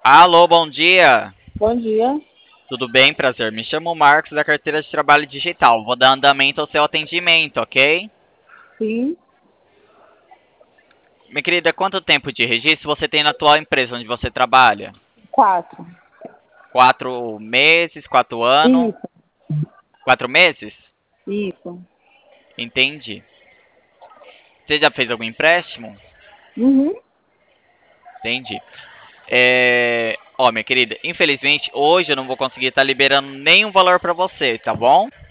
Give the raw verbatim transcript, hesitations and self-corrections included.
Alô, bom dia. Bom dia. Tudo bem? Prazer. Me chamo Marcos, da carteira de trabalho digital. Vou dar andamento ao seu atendimento, ok? Sim, Minha querida, quanto tempo de registro você tem na atual empresa onde você trabalha? quatro. Quatro meses, quatro anos? Isso, Quatro meses? isso. Entendi. Você já fez algum empréstimo? Uhum. Entendi. É... Ó, minha querida, infelizmente hoje eu não vou conseguir estar liberando nenhum valor para você, tá bom?